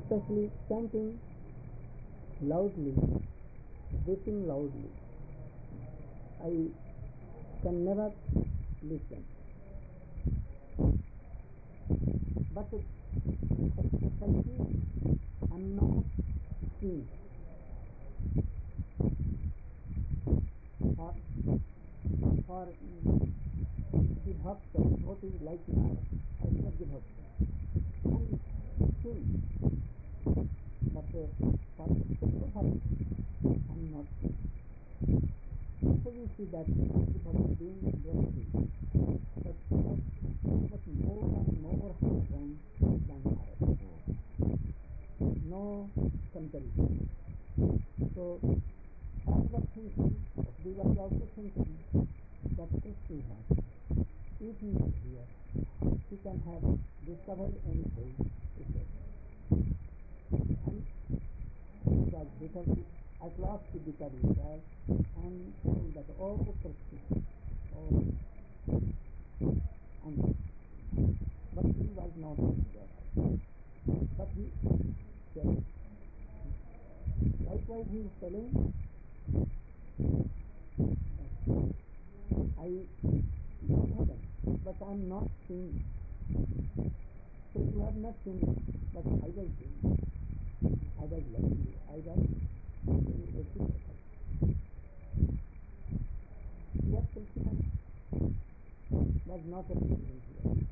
especially chanting loudly, weeping loudly. I can never listen. But especially I'm not seen for the bhakta, devotees like Narad, I love the bhakta and sing, but for Prabhupada I'm not seen. So we see that the bhakta being very but much more and more high rank than Narad. No comparison. So I was thinking, we were also thinking that Krishna, if he is here, he can have discovered anything, he said. And because at last he became himself and told that, oh Krishna, oh, and but he was not there. But he said, likewise he is telling, I go to heaven, but I am not seeing. So you have not seen, but I was seeing. I was loving you. I was very reciprocal. Yet Krishna was not appearing here.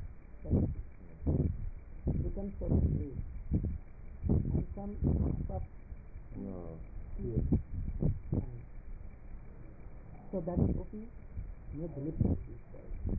But become so brave. And some of tears. So that gopi may believe in this world.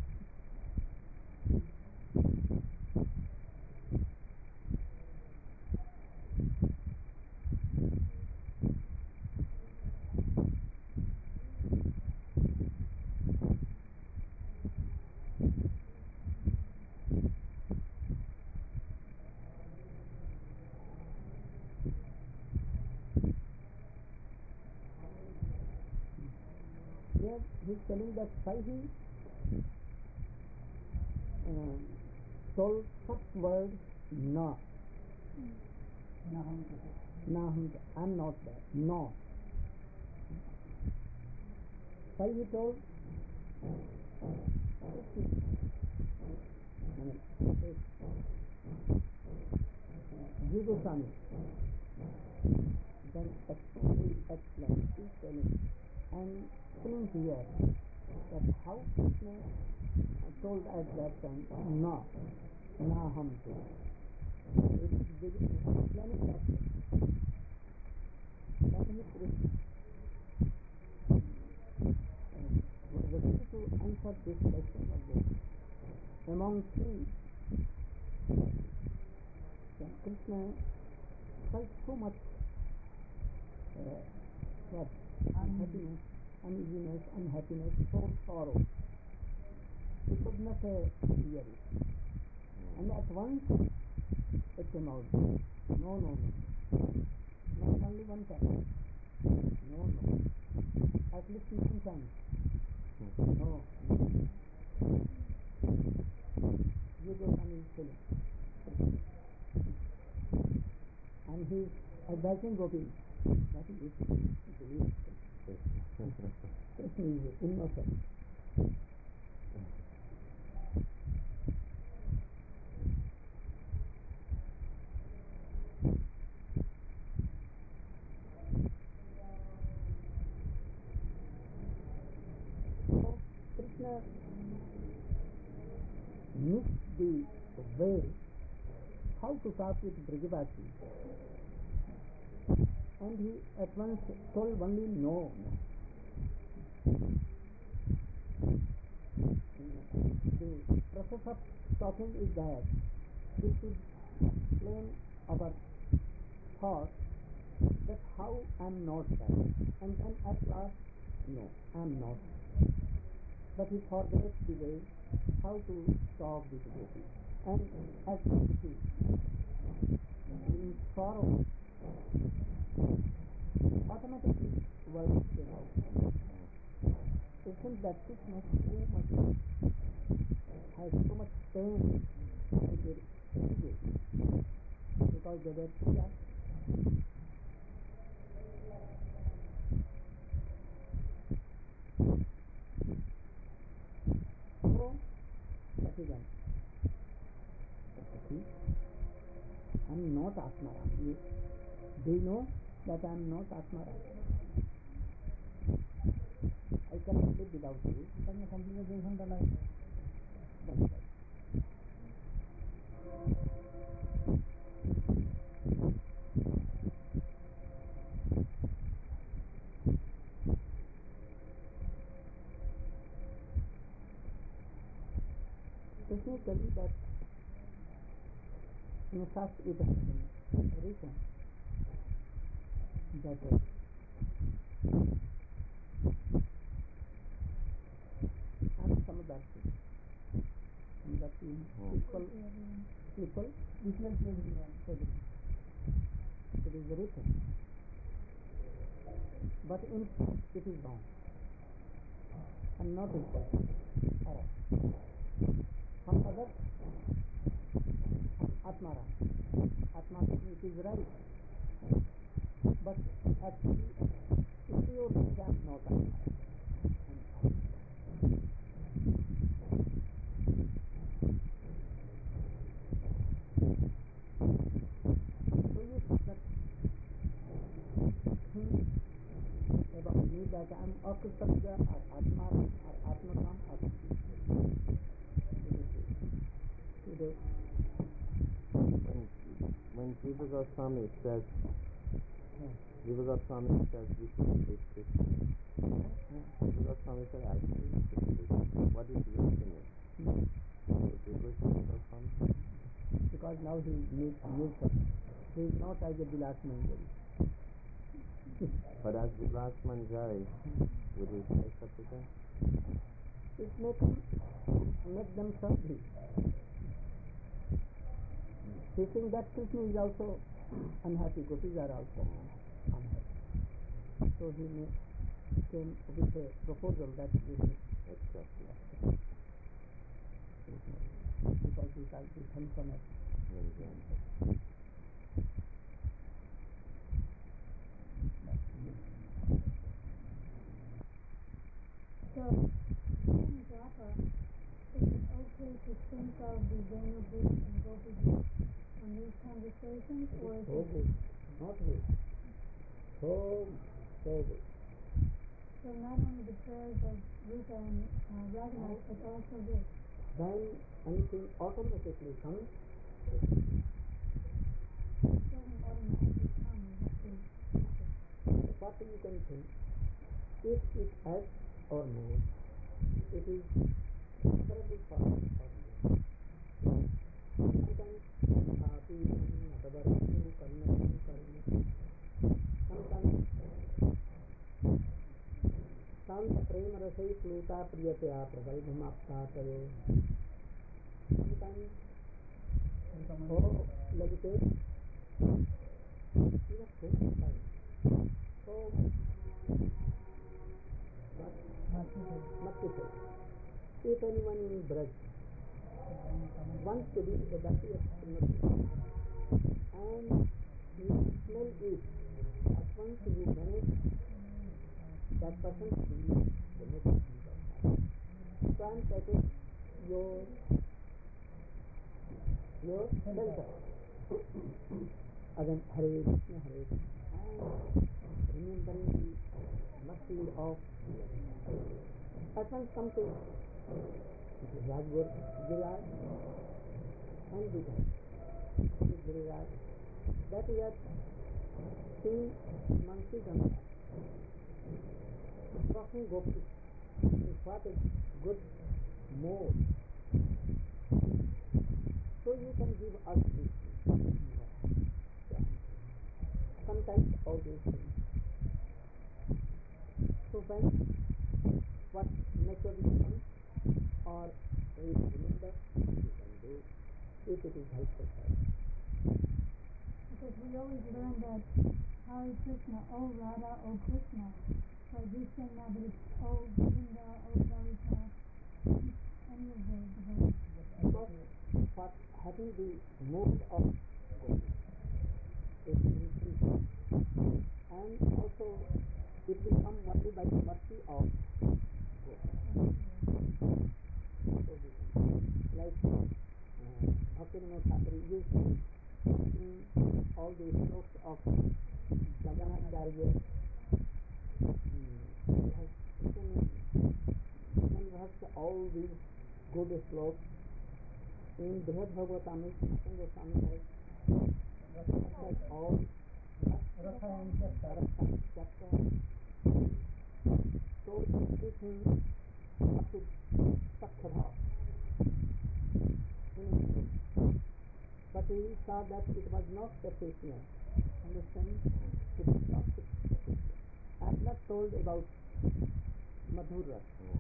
Here he is telling that why he told first word no. No, I'm not there. No. Why he told? Jigosami. Then explain, he's telling. And seeing here that how Krishna told at that time, no, naham tu. It is explaining that then Krishna ready to answer this question of this. Among three, Krishna felt so much unhappiness, uneasiness, unhappiness, so sorrow. He could not bear it. And at once it came out. No. Not only one time. No. At least 9 times. No. You go and kill him. And he is advising Gopi. What is this? Believe Krishna is innocent. So Krishna missed the way how to talk with Brajavasi. And he at once told only no. The process of talking is that we should explain our thought that how I am not that. And then at last, no, I am not. But he forgets the way how to talk with Gopi. And as he in sorrow, automatically words came out. Isn't that Krishna so much has so much pain with Gopi? Because together to that. So, that is one. I am not Atmaram. Do you know that I am not Atmaram? I cannot live without you. Then completely different life. That's right. Let me tell you that in the first it has been written that and some of that people it is written, but in fact it is wrong and not equal at all. Some other Atmaram it is right, but actually if you think that not Atmaram. So you that about me that I am Akasabda or Atmaram or Atmakam or today. When Jiva Goswami says we should be Krishna. Jiva Goswami said actually we should be Krishna. What is your opinion? Jiva Goswami? Because now he needs nature. He is not as a Vilas Manjari. But as Vilas Manjari, would you say such a thing? It make them sorry. He thinks that Krishna is also unhappy, gopis are also unhappy. So he came with a proposal that we should accept because these are the functional. So, in Japa, is it okay to think of the Venugis and Gopis on these conversations, or is so good, not good. So good. So not only the prayers of Rupa and Raghunath, but also this. Then anything automatically comes. Doesn't automatically come, you have to. What you can think, if it adds or more, it is preferable for me. Sometimes sometimes शांत प्रेम रसई प्लूता प्रियतया प्रगल्भमाप्ता तयो sometimes लगते so if anyone in Braj wants to be a Dasi of Srimati and you smell it, at once you manage that person to be the next thing of life. So I am taking your shelter. Again, Hare Krishna, and remembering the mercy of at once something which is Rajgur Giriraj and Giriraj that we have seen Mansi Ganga crossing Gopi in what a good mode. So you can give us this sometimes all these things. So when what naturally comes or we remember, you can do if it is helpful for us. Because we always learn that Hare Krishna, O Radha, O Krishna. But you're saying now that it's O Govinda, O Lalita, any of the devotees. Because for having the mode of Gopi, Like Bhaktivinoda Thakur used in all the strokes of Jaganacharya, has conversed all these good slopes. In Brihad Bhagavatamrita, Sanatana Goswami has recommended all Rasayana chapter. So everything up to Sakshadha. But he saw that it was not sufficient. Understand? It was not sufficient. At last told about Madhura.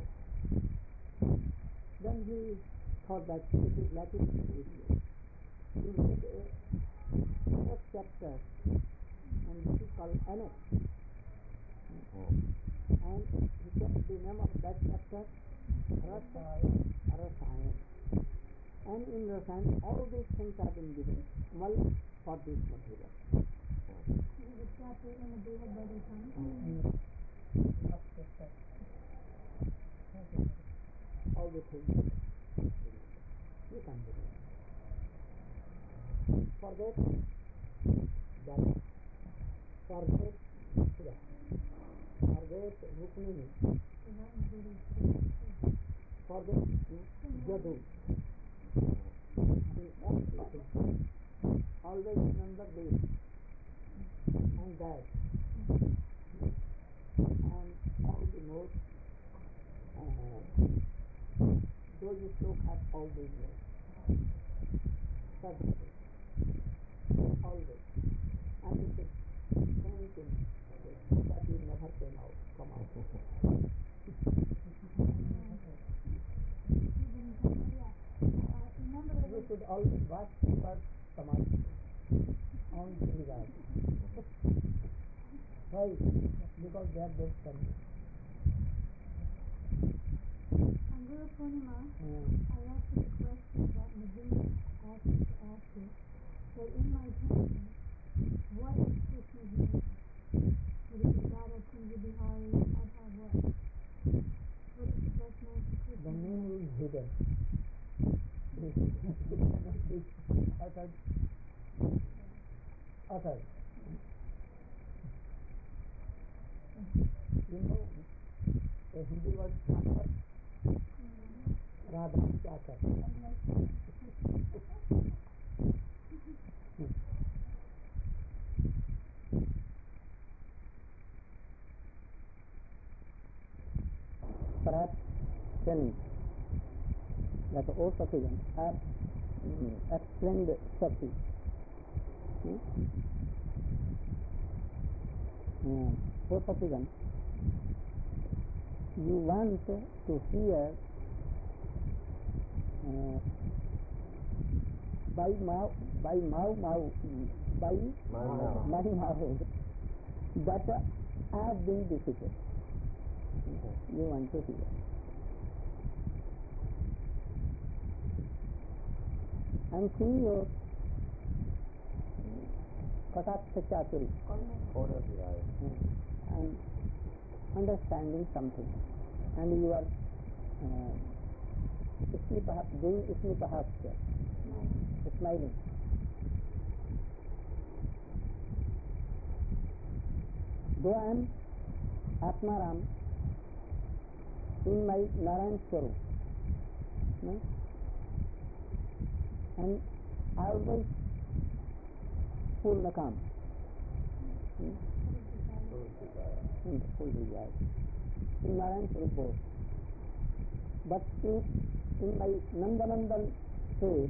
Then he thought that it is lacking with you. He made a next chapter, and this is called Annex. And he kept the name of that chapter Rasayan. And in Rasayan, all these things have been given well for this Madhura. The chapter in the Brihad Bhagavatam. All the things you can do. Forget that. Forget Shiva. Forget Rukmini. Forget Jadu. Always remember this and that, and all the more those slokas have all these words. Always. And it is same thing that will never come out. You should always watch for Samadhi on Sridhar. Why? Because they are just coming. On Guru Purnima, I asked you a question that Madhura asked me to ask you. That in my chanting, what is Krishna's name? Would it be Radha, Kunja Bihari, Radha, what? What is the best name for Krishna? The name is hidden. Uttered. You know, a Hindi word Chakar. Radha Chakar. Perhaps telling that O Sakigan have explained Sati. O Sakigan, you want to hear by Mau that I have been defeated. You want to hear. And see your Katakta Chaturi and understanding something, and you are doing Snipahasya, smiling. Though I am Atmaram in my Narayan Swarup, and I always Purnakam, full desire, in Narayan Swarup both. But in my Nandanandan state,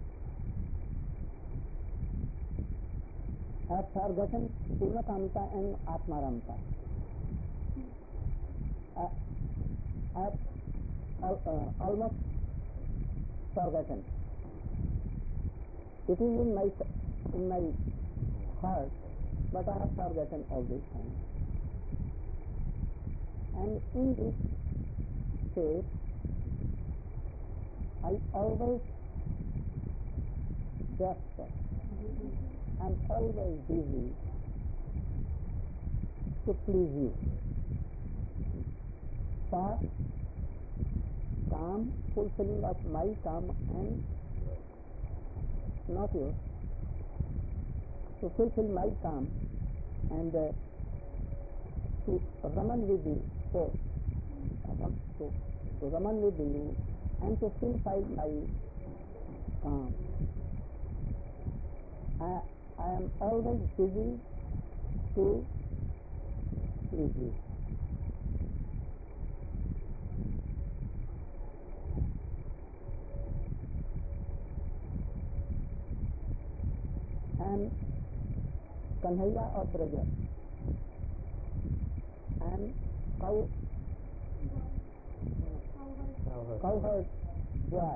I have forgotten Purnakamta and Atmaramta. I have almost forgotten. It is in my heart, but I have forgotten all these things. And in this state, I always desperate. I am always busy to please you. For calm, fulfilling of my calm and not yours, to fulfill my calm and to raman with you, so to raman with you and to fulfill my calm. I am always busy to please you. And Kanhaiya of Braja and cowherd boy.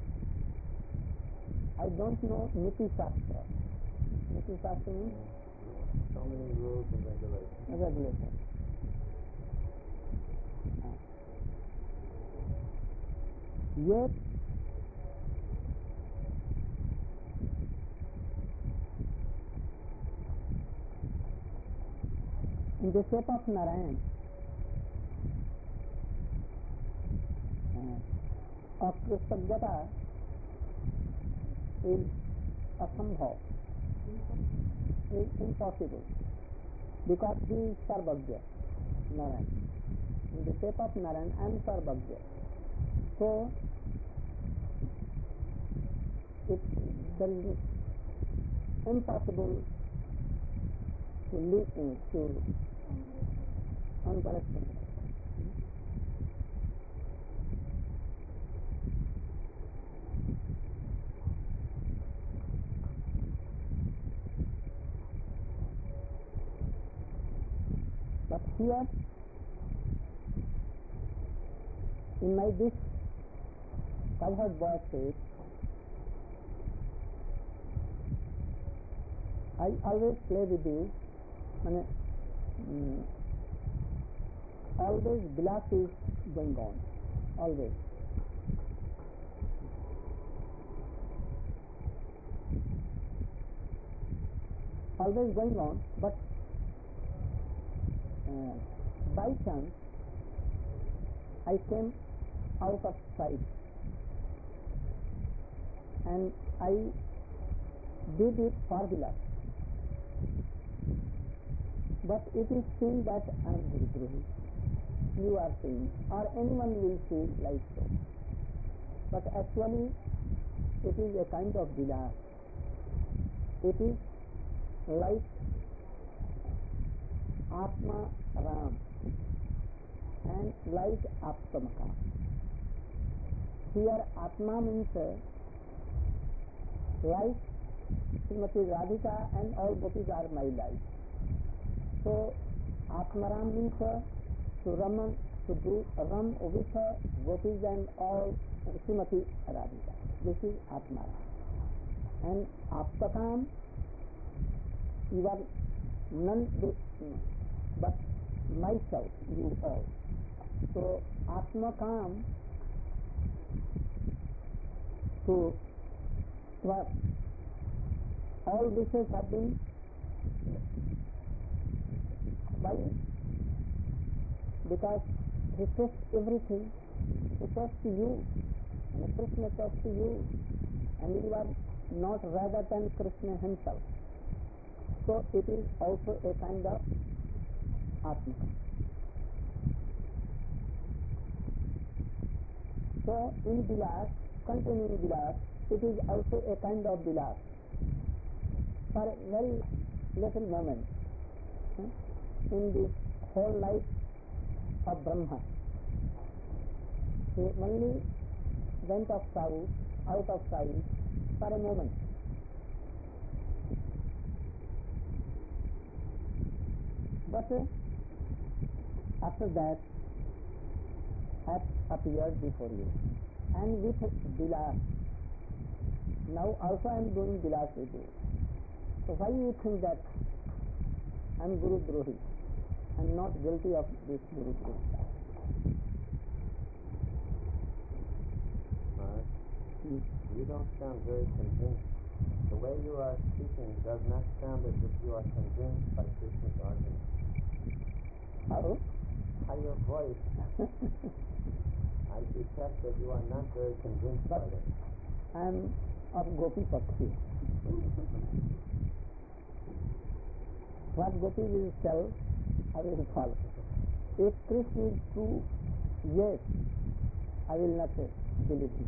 I don't know Niti Shastra. Niti Shastra means So many rules and regulations. regulations. Yet in the shape of Narayan, Akristagyata is asambhav, is impossible, because he is Sarvagya, Narayan. In the shape of Narayan, I am Sarvagya. So, there is impossible to live to understand. But here, in my this cowherd boy state, I always play with you. Always Vilas is going on, always. Always going on, but by chance I came out of sight and I did it for Vilas. But it is seen that I am Guru. You are seeing, or anyone will see like so. But actually, it is a kind of Vilas. It is like Atma Ram and like Aptamaka. Here, Atma means like Srimati Radhika and all gopis are my life. So, Atmaram means to Raman, to do Ram with gopis and all Srimati Radhika. This is Atmaram. And Aptakam, you are none but myself, you all. So, Atmakam, to what all wishes have been by, because he trusts everything, he trusts you, and Krishna trusts you, and you are not rather than Krishna himself. So it is also a kind of Atmaka. So in Vilas, continuing Vilas, it is also a kind of Vilas for a very little moment. In this whole life of Brahma, he only went out of sight for a moment. But after that, hath appeared before you, and with Vilas. Now also I am doing Vilas with you. So why you think that I am Guru Drohi? I am not guilty of this Guru Drohi. You don't sound very convinced. The way you are speaking does not sound as if you are convinced by Krishna's argument. How? By your voice. I detect that you are not very convinced by that. I am of Gopi Pakshi. What Gopi will tell, I will follow. If Krishna is true, yes, I will not believe him.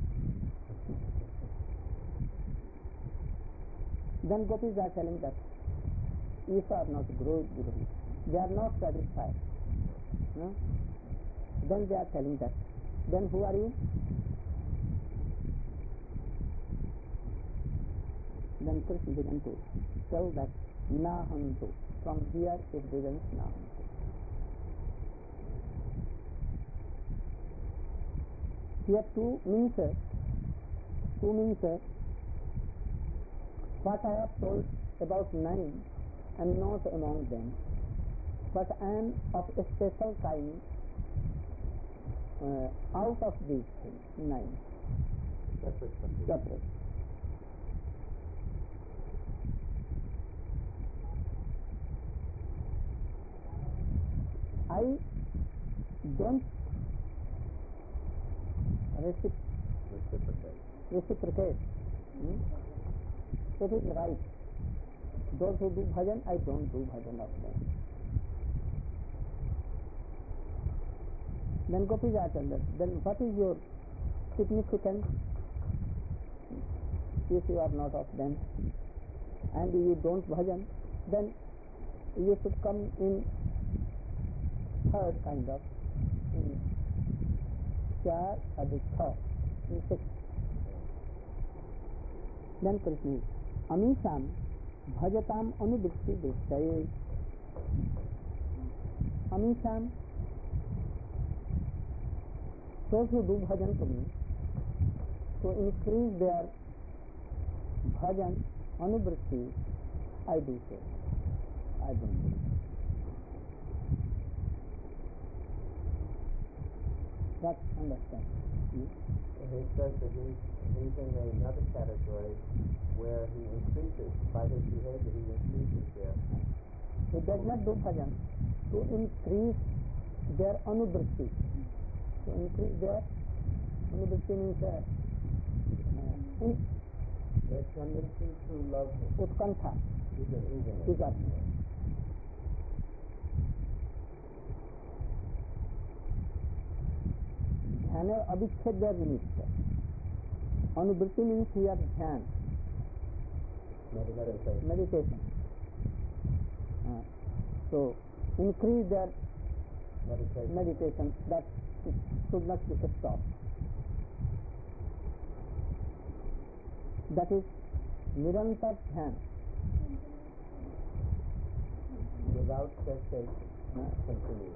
Then Gopis are telling that if are not Guru, they are not satisfied. No? Then they are telling that. Then who are you? Then Krishna began to tell that Nahantu. From here it begins Nahantu. Here two means what I have told about 9 am not among them, but I am of a special kind out of these 9. Separate. I don't reciprocate. It is right. Those who do bhajan, I don't do bhajan of them. Then Gopis are told that, then what is your significance if you are not of them and you don't bhajan? Then you should come in third kind of, in 4 अधिक 6, in 6. Then Krishna is Amisham Bhajatam Anuvritti Dishtaye. Amisham, those who do bhajan to me, to increase their bhajan anuvritti, I do so. I don't do. That understand. He says that he's in another category where he increases, by his behavior he increases there. He does not do bhajan to increase their anuvritti. To increase their anuvritti means Their tendency to love him. utkantha. Eagerness. ध्यान अविच्छेद्य निमित्त. अनुवृत्ति means here dhyana. Meditation. So increase their meditation, that should not be stopped. That is nirantar dhyan. Without cessation, continue.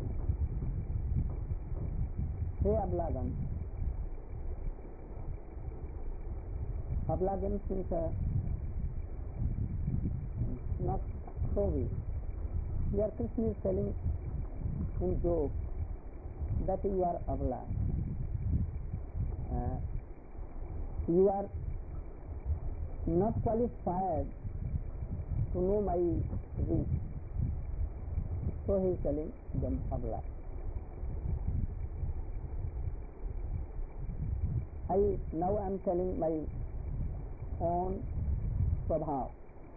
Hey Ablagan. Ablagan means not so weak. Here Krishna is telling in joke that you are abla. You are not qualified to know my reach. So he is telling them abla. Now I am telling my own swabhav.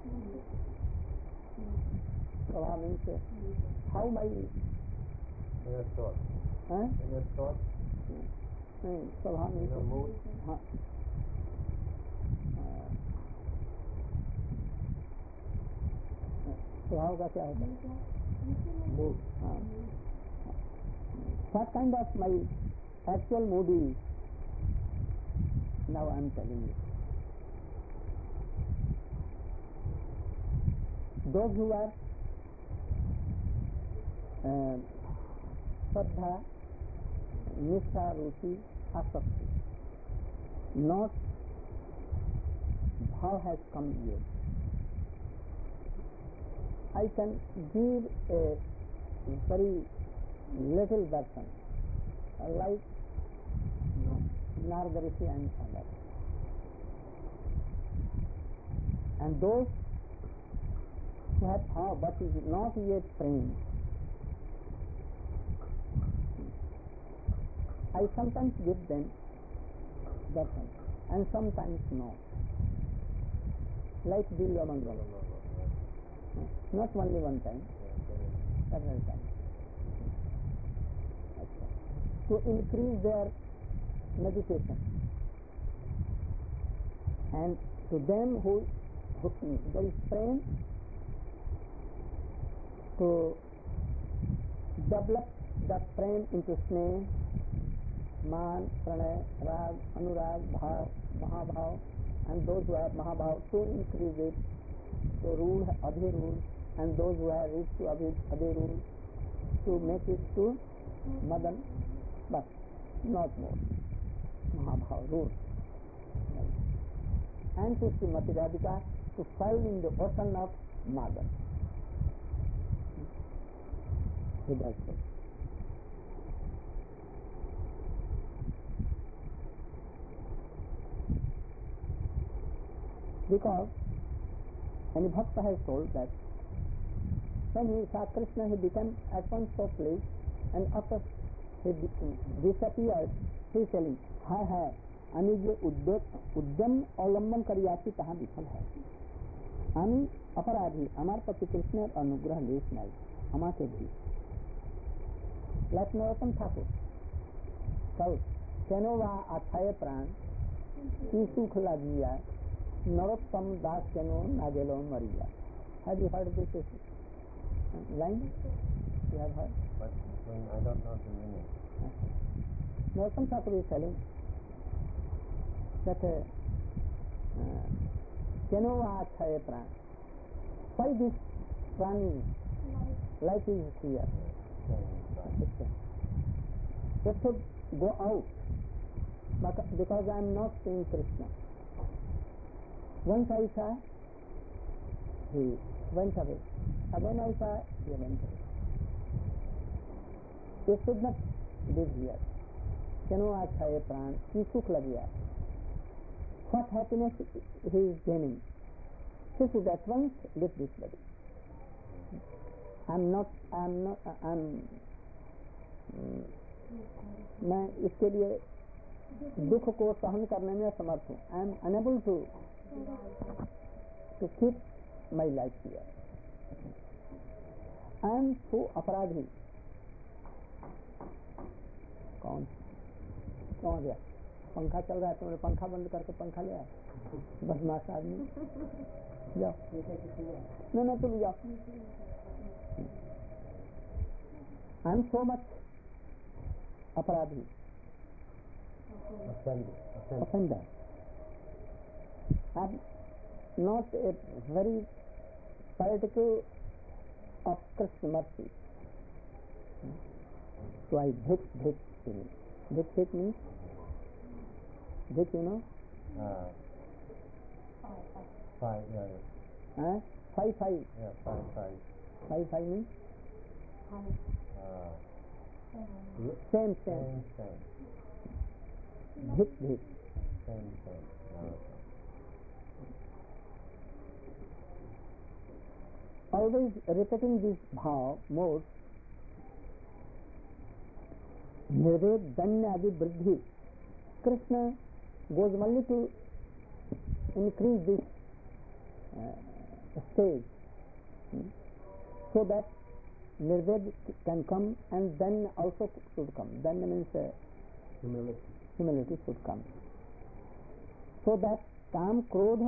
Swabhav means how my Inner thought. Inner thought. Swabhav means Inner mood. स्वभाव का क्या होता है? Mood. What kind of my actual mood is? Now I am telling you. Those who are Shraddha, Nishtha, Ruchi, Asakti, not bhav has come yet. I can give a very little version, like Narada Rishi and others. And those who have bhav but is not yet trained, I sometimes give them darshan and sometimes no. Like Dilyamangal. Not only one time, several times. To increase their meditation. And to them who there is prem, to develop that prem into sneh, man, pranay, rag, anurag, bhav, mahabhav, and those who have mahabhav to increase it, to rule adhirul, and those who have reached to adhirul to make it to madan, but not more. Mahabhav rule. And to Srimati Radhika to fall in the ocean of madan. He does so. Because any bhakta has told that when he saw Krishna, he became at once so pleased, and after he disappeared, he is telling, हाय আমি যে উদ্যম অবলম্বন করি আছি তাহা বিফল হয়। আমি অপরাধী, আমার প্রতি কৃষ্ণের অনুগ্রহ লেশ নাই, আমাকে भी। Like নরোত্তম ঠাকুর કહું কেন वा আছায়ে প্রাণ কি সুখ লাগিয়া নরোত্তম দাস কেন না গেল মরিয়া। Have you heard this line? You have heard? But I don't know the meaning. Narottam Thakur is telling that keno va achaye pran. Why this pran is life is here? It should go out because I am not seeing Krishna. Once I saw, he went away. Again I saw, he went away. It should not live here. Keno achaye pran ki sukh lagiya. What happiness he is gaining? He should at once leave this body. मैं इसके लिए दुख को सहन करने में असमर्थ हूँ. I am unable to keep my life here. I am so अपराधी. कौन गया? पंखा चल रहा है, तुमने पंखा बंद करके पंखा ले आए? बदमाश आदमी. जाओ. नहीं तुम जाओ. I am so much अपराधी. Offender. I am not a very particle of Krishna mercy. So I bhik to me. Bhik means? Bhik, you know? Five, yeah. Five. Yeah, five. Five means? Same. Bhik. Same. No. Always repeating this bhav mode, निर्वेद दन्य आदि वृद्धि. Krishna goes only to increase this stage so that nirved can come and then also should come. Then means humility should come. So that काम क्रोध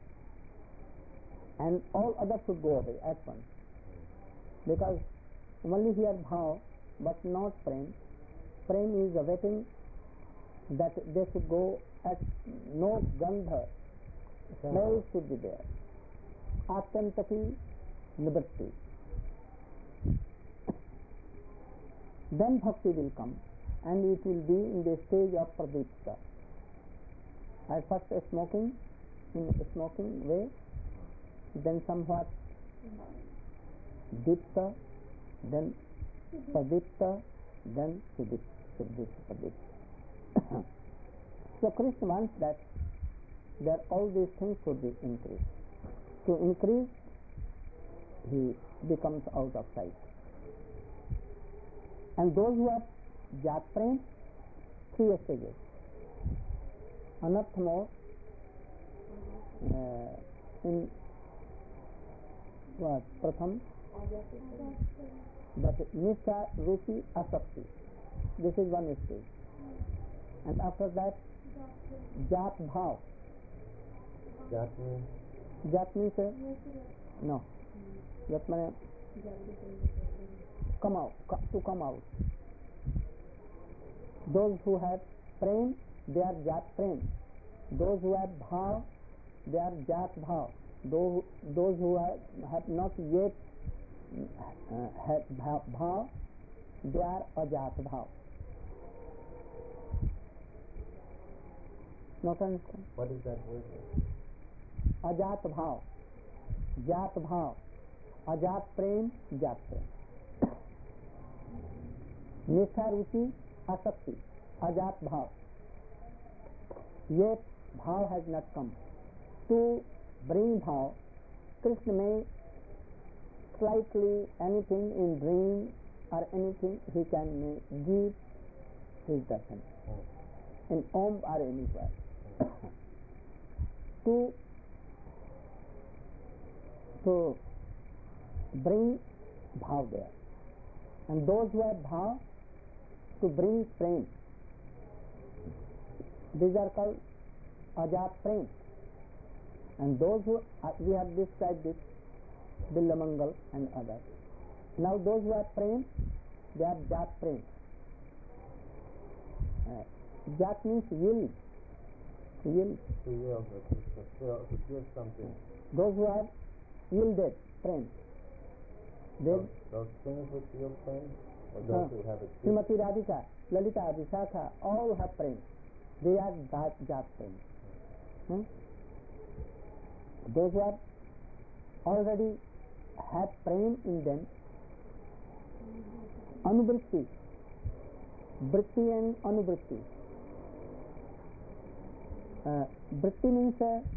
and all others should go away at once. Because only here bhav but not prem. Prem is awaiting that they should go at no gandha. Smell should be there. Atyantaki nivritti. Then bhakti will come and it will be in the stage of pradipta. At first smoking, in a smoking way, then somewhat dipta, then pradipta, then sudipta. So Krishna wants that all these things should be increased. To increase, he becomes out of sight. And those who have jat prem, three stages. Anartha mode in what? Pratham, that Nishtha, Ruchi, Asakti. This is one stage. And after that, Jat Bhav. Jat means? Jat means no. Jat means come out, to come out. Those who have prem, they are Jat prem. Those who have bhav, they are Jat bhav. Those who have not yet had bhav, they are Ajat bhav. Not understand? What is that word? Ajat bhav, Jat bhav, Ajat prem, Jat prem. Nishtha, Ruchi, Asakti, Ajat bhav. Yet bhav has not come. To bring bhav, Krishna may slightly anything in dream or anything he can may give his darshan in Om or anywhere. to bring bhav there, and those who have bhav to bring prem, these are called Ajat prem. And those who we have described it, Billamangal and others. Now those who have prem, they are Jat prem. Jat means will. To yield, to give something. Those who have yielded prem. Those things which yield prem, or those who have achieved? Srimati Radhika, Lalita, Vishakha, all have prem. They are Jat prem. Those who have already had prem in them, anuvritti, vritti and anuvritti. Vritti means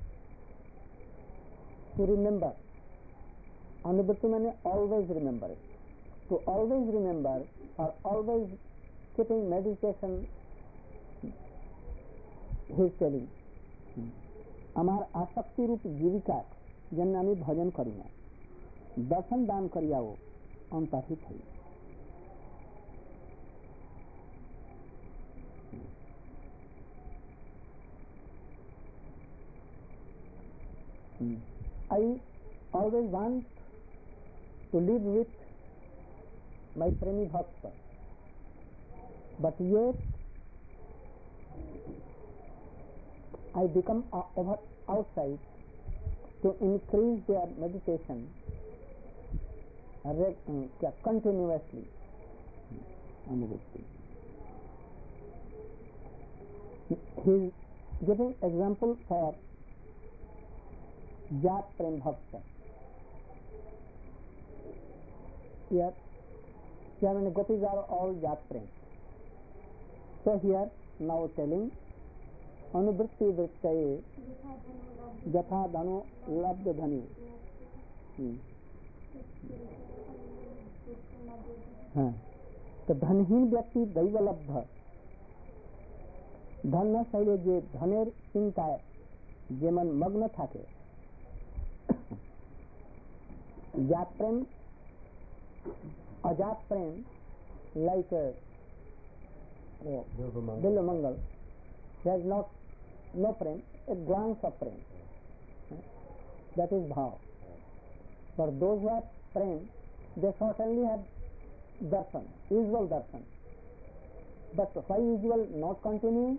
to remember. Anuvritti means always remember it. To always remember or always keeping meditation, he is telling. আমার আসক্তি রূপ জীবিকা যেন আমি ভজন করি না, দর্শন দান করিয়াও অন্তর্হিত হই। I always want to live with my premi bhakta, but yet I become outside to increase their meditation continuously. He is giving example for Jat Prem Bhakta. Here many gopis are all Jat Prem. So here now telling अनुवृत्ति वृत्तये यथा धनु लब्ध धनी। हाँ, तो धनहीन व्यक्ति दैवलब्ध धन न शैले जे धनेर चिंताय जे मन मग्न थाके जात प्रेम अजात प्रेम like Bilvamangal has not no prem, a glance of prem. That is bhav. For those who have prem, they certainly have darshan, usual darshan. But why usual not continuing?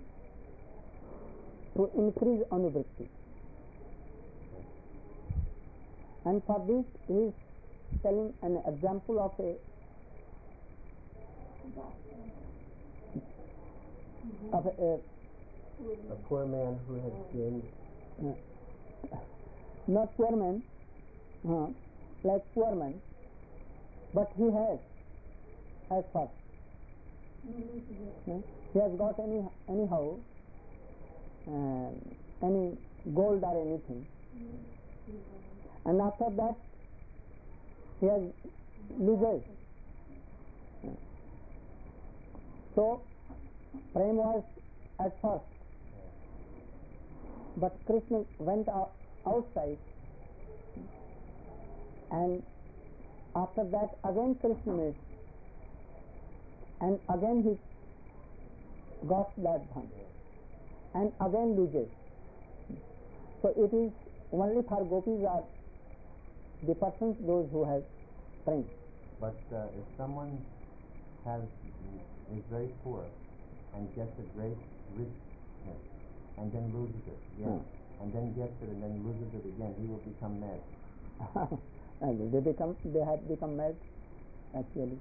To increase anuvritti. And for this he is telling an example of a poor man who has gained. Not poor man, like poor man, but he has as first. He has got anyhow any gold or anything, and after that he has loses. So prem was at first, but Krishna went outside, and after that again Krishna met, and again he got that dham, and again loses. So it is only for gopis are the persons those who have prem. But if someone is very poor and gets a great richness and then loses it again, and then gets it and then loses it again, he will become mad. And they have become mad. Actually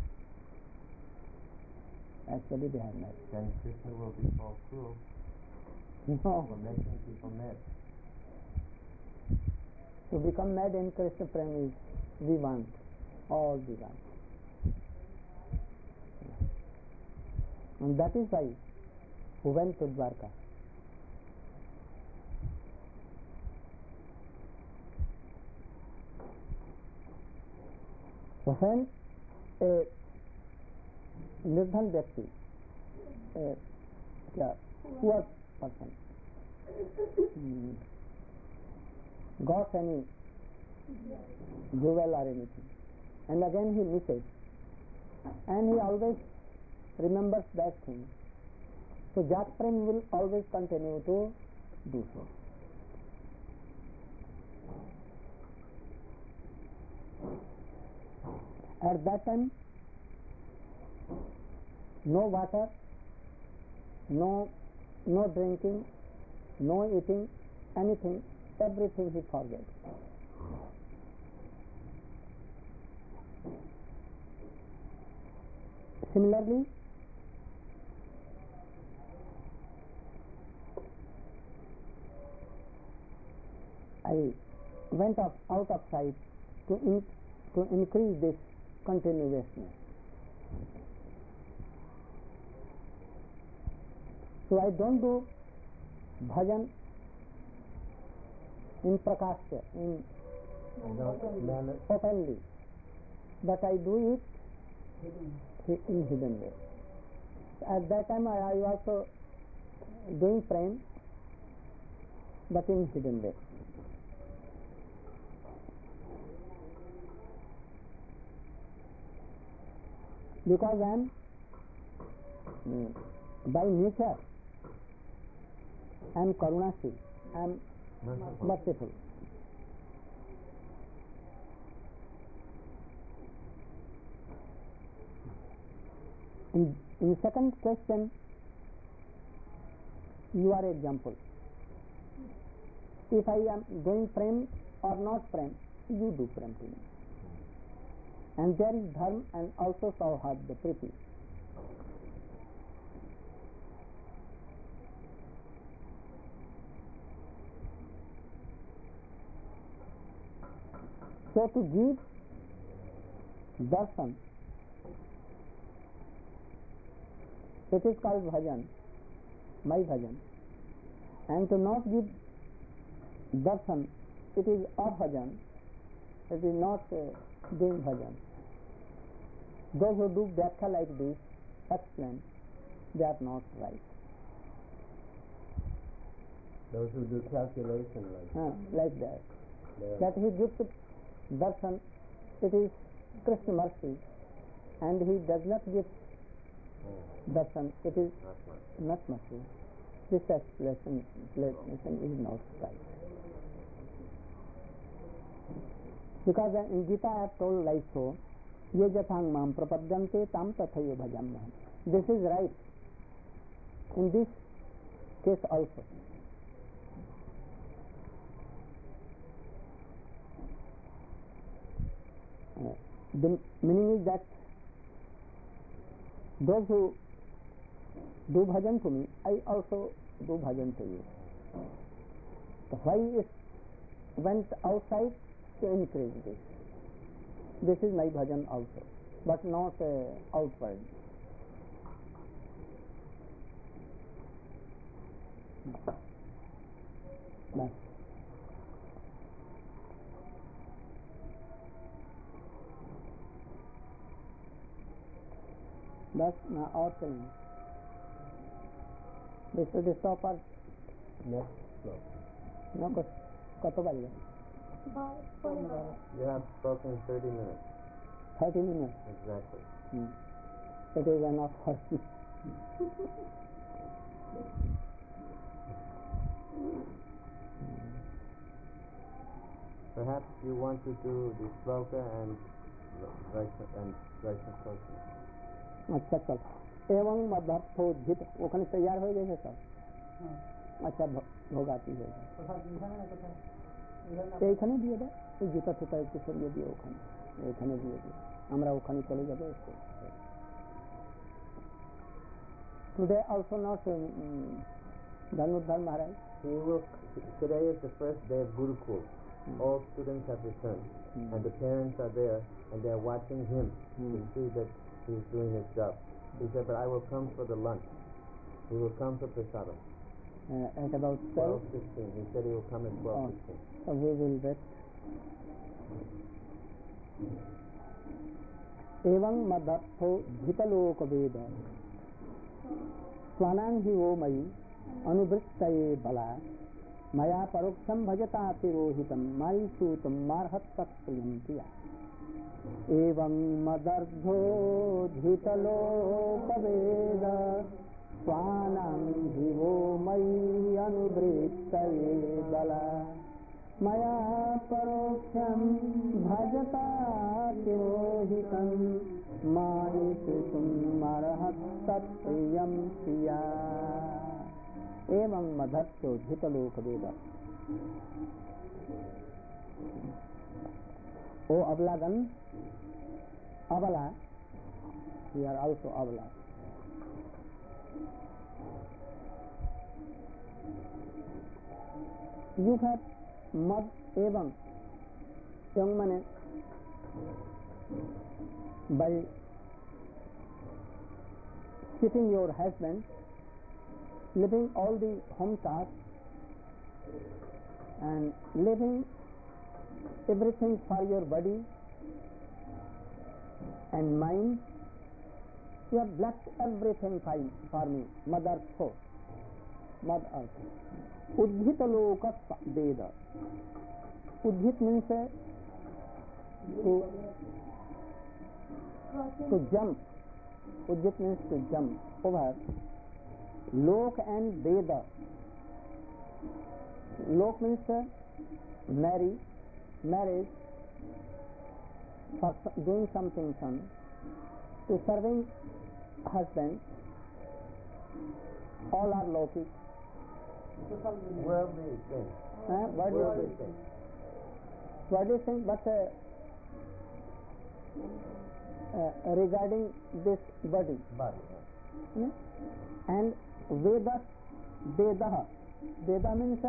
they have mad. Then Krishna will be called cruel No. for making people mad. To become mad in Krishna prem is we want, all we want. And that is why who went to Dwarka. So when a nirdhan vyakti, poor person, got any jewel or anything, and again he misses, and he always remembers that thing, so Jat Prem will always continue to do so. At that time, no water, no drinking, no eating, anything, everything he forgets. Similarly, I went out of sight to increase this continuousness. So I don't do bhajan in prakashya, in openly, but I do it in hidden way. At that time I also doing prem, but in hidden way. Because I am by nature I am karunashil, I am merciful. In second question, you are example. If I am doing prem or not prem, you do prem to me. And there is dharma and also sauhadya, priti. So to give darshan, it is called bhajan, my bhajan. And to not give darshan, it is abhajan, it is not doing bhajan. Those who do vyakya like this, explain, they are not right. Those who do calculation like that. That he gives darshan, it is Krishna mercy, and he does not give darshan, it is not mercy. This explanation is not right. Because in Gita I have told like so, ye jathang mam prapadyante tam tathayo bhajamyaham. This is right in this case also. The meaning is that those who do bhajan to me, I also do bhajan to you. So why it went outside to increase this? This is my bhajan also, but not outward. Bas. बस ना और चलेंगे. This stop or Next floor. no? কত বাজে? About 20 minutes. You have spoken 30 minutes. 30 minutes. Exactly. It is enough for me. Perhaps you want to do the sloka and Vaishnav Koshi. अच्छा चल एवं मदर्थोद्धित ওখানে तैयार হয়ে গেছে সব আচ্ছা ভোগাতি হয়ে গেছে এইখানে দিয়ে দাও এই জুতা টুতা একটু সরিয়ে দিয়ে ওখানে এইখানে দিয়ে দিও আমরা ওখানে চলে যাবো একটু today also not Dhanurdhar Maharaj. Today is the first day of Gurukul. All students have returned, and the parents are there, and they are watching him to see that he is doing his job. He said, "But I will come for the lunch. He will come for prasadam." At about 12:15. He said he will come at 12:15. So we will wait. एवं मदर्थो धितलोक वेद स्वानांहि वो मयि अनुवृत्तये बला मया परोक्षं भजता तिरोहितं मायि सूतं मार्हत्तत्प्रियं प्रिया एवं मदर्थो धितलोक वेद स्वानांहि वो मयि अनुवृत्तये बला मया परोक्षं भजता तिरोहितं मायि सूतं मार्हत्तत्प्रियं प्रिया एवं मदर्थो धितलोक वेद O Ablagan, Abala, we are also Abala. You have mud evam, young man, by cheating your husband, leaving all the home tasks and leaving everything for your body and mind. You have left everything for me. Mad Artho. Uddhita loka veda. Uddhit means to jump. Uddhit means to jump over. Lok and Veda. Lok means marriage, for doing something fun, to serving husband, all are Lokic. Worldly things. Worldly things, but regarding this body. And Veda means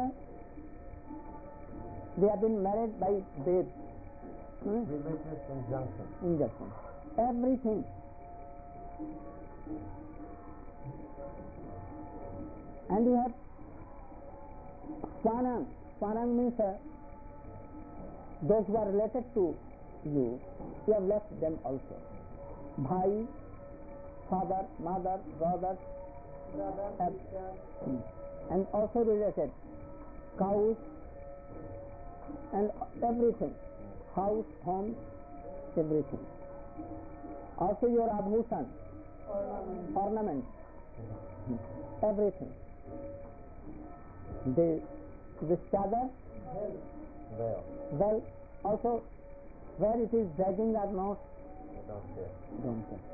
they have been married by Ved. Religious Injunction. Everything. And you have Swanang. Swanang means those who are related to you, you have left them also. Bhai, father, mother, brother, and also related. Cows and everything. House, home, everything. Also your abhushan, ornament, everything. This chadar, well, also where it is dragging or not, don't care.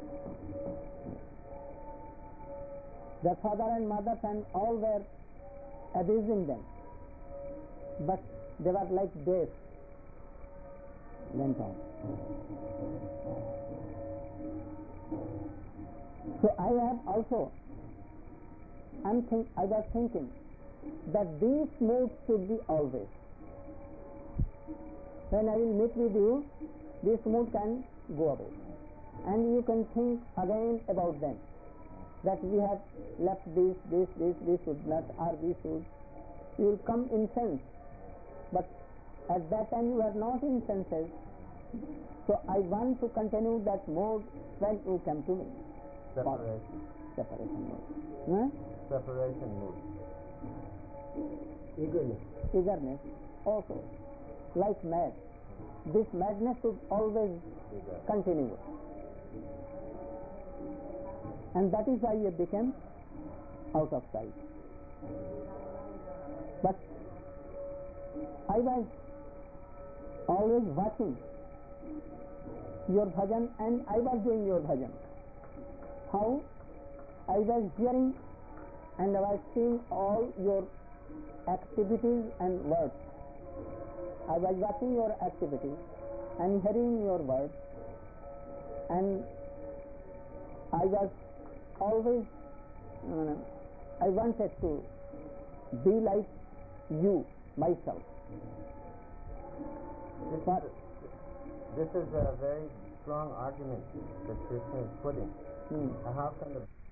Their father and mother and all were abusing them, but they were like deaf. Went on. So I was thinking that these moods should be always. When I will meet with you, this mood can go away, and you can think again about them. That we have left this should not, or this should. You will come in sense, but at that time you are not in senses. So I want to continue that mode when you come to me. Separation. Separation mode. separation mood. Eagerness also, like mad. This madness should always continue. And that is why it became out of sight. But I was always watching your bhajan and I was doing your bhajan. How I was hearing and I was seeing all your activities and words. I was watching your activities and hearing your words, and I was always I wanted to be like you myself. This is a very strong argument that Krishna is putting. How can the